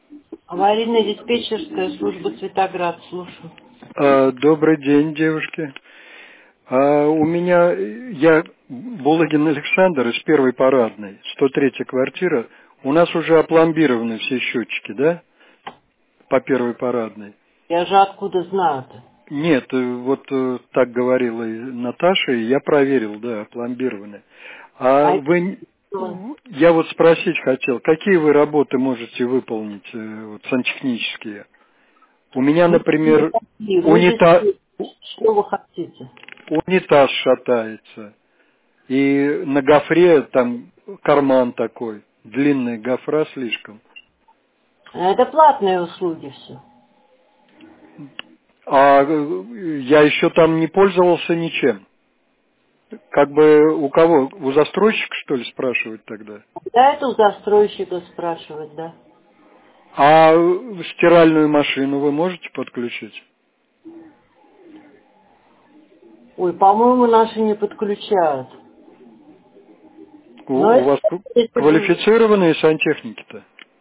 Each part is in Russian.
Аварийно-диспетчерская служба Цветоград, слушаю. Добрый день, девушки. У меня, я Булыгин Александр из первой парадной, 103-я квартира. У нас уже опломбированы все счетчики, да? По первой парадной. Я же откуда знаю-то? Нет, вот так говорила и Наташа, и я проверил, да, опломбированы. А А это вы, что? я вот спросить хотел, какие вы работы можете выполнить, вот, сантехнические? У меня, например, Вы же унитаз что вы хотите? шатается. И на гофре там карман такой, длинная гофра слишком. Это платные услуги все. А я еще там не пользовался ничем. Как бы у кого? У застройщика, что ли, спрашивать тогда? Да, это у застройщика спрашивать, да. А стиральную машину вы можете подключить? Ой, по-моему, наши не подключают. Но У вас это квалифицированные сантехники-то?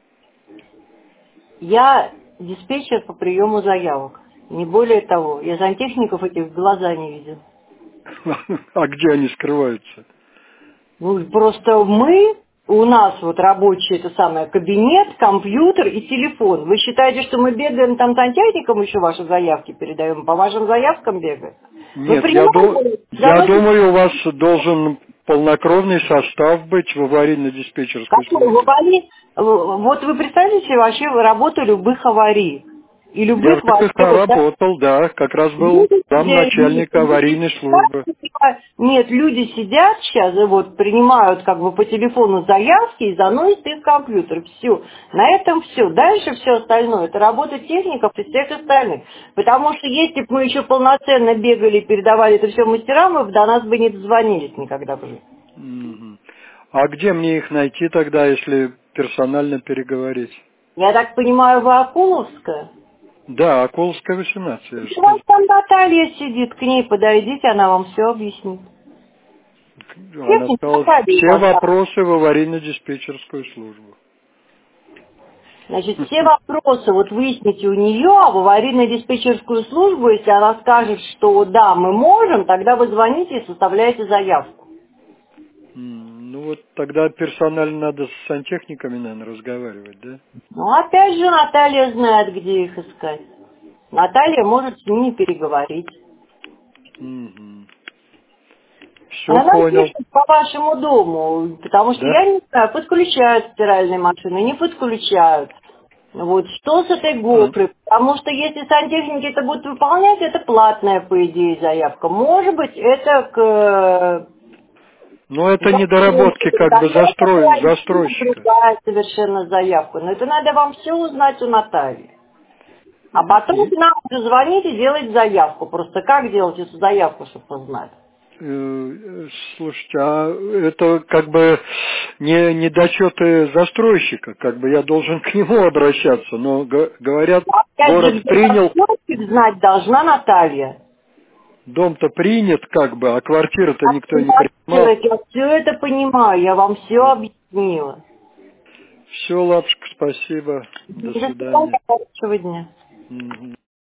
я диспетчер по приему заявок. Не более того. Я сантехников этих в глаза не видел. А где они скрываются? Ну, просто у нас вот рабочий это самое кабинет, компьютер и телефон. Вы считаете, что мы бегаем там сантехникам еще ваши заявки передаем? По вашим заявкам бегаем? Мы Нет, принимаем, я заносим. думаю, у вас должен полнокровный состав быть в аварийно-диспетчерской Какой в службе. аварии? Вот вы представляете вообще работу любых аварий. И Я в любых вообще ЖКХ вот, да, работал, да, как раз был люди там сидят, начальник аварийной службы. нет, люди сидят сейчас и вот принимают как бы по телефону заявки и заносят их в компьютер. Все. На этом все. Дальше все остальное. Это работа техников и всех остальных. Потому что если бы мы еще полноценно бегали и передавали это все мастерам, мы бы до нас бы не дозвонились никогда бы. Мгм. А где мне их найти тогда, если персонально переговорить? Я так понимаю, вы Акуловская? Да, Околовская, 18, я же У вас сказал. там Наталья сидит, к ней подойдите, она вам все объяснит. Она Техник сказала, Наталья у все вас там. вопросы в аварийно-диспетчерскую службу. Значит, все вопросы вот выясните у нее, а в аварийно-диспетчерскую службу, если она скажет, что да, мы можем, тогда вы звоните и составляете заявку. Ну вот тогда персонально надо с сантехниками, наверное, разговаривать, да? Ну, опять же, Наталья знает, где их искать. Наталья может с ними переговорить. Все Она понял. пишет по вашему дому, потому что Да? я не знаю, подключают стиральные машины, не подключают. Вот что с этой А, гофрой? Потому что если сантехники это будут выполнять, это платная, по идее, заявка. Может быть, это к ну это недоработки застройщику, как бы тогда это застройщика. другая совершенно заявка. Но это надо вам все узнать у Натальи. А потом к нам уже звонить и делать заявку. Просто как делать эту заявку, чтобы узнать? Слушайте, а это как бы не недочеты застройщика, как бы я должен к нему обращаться, но говорят, Опять же, город где принял, застройщик знать должна Наталья. дом-то принят, как бы, а квартиру-то никто не принимал. Я все это понимаю, я вам все объяснила. Все, лапушка, спасибо, до До свидания, свидания. хорошего дня. Мгм.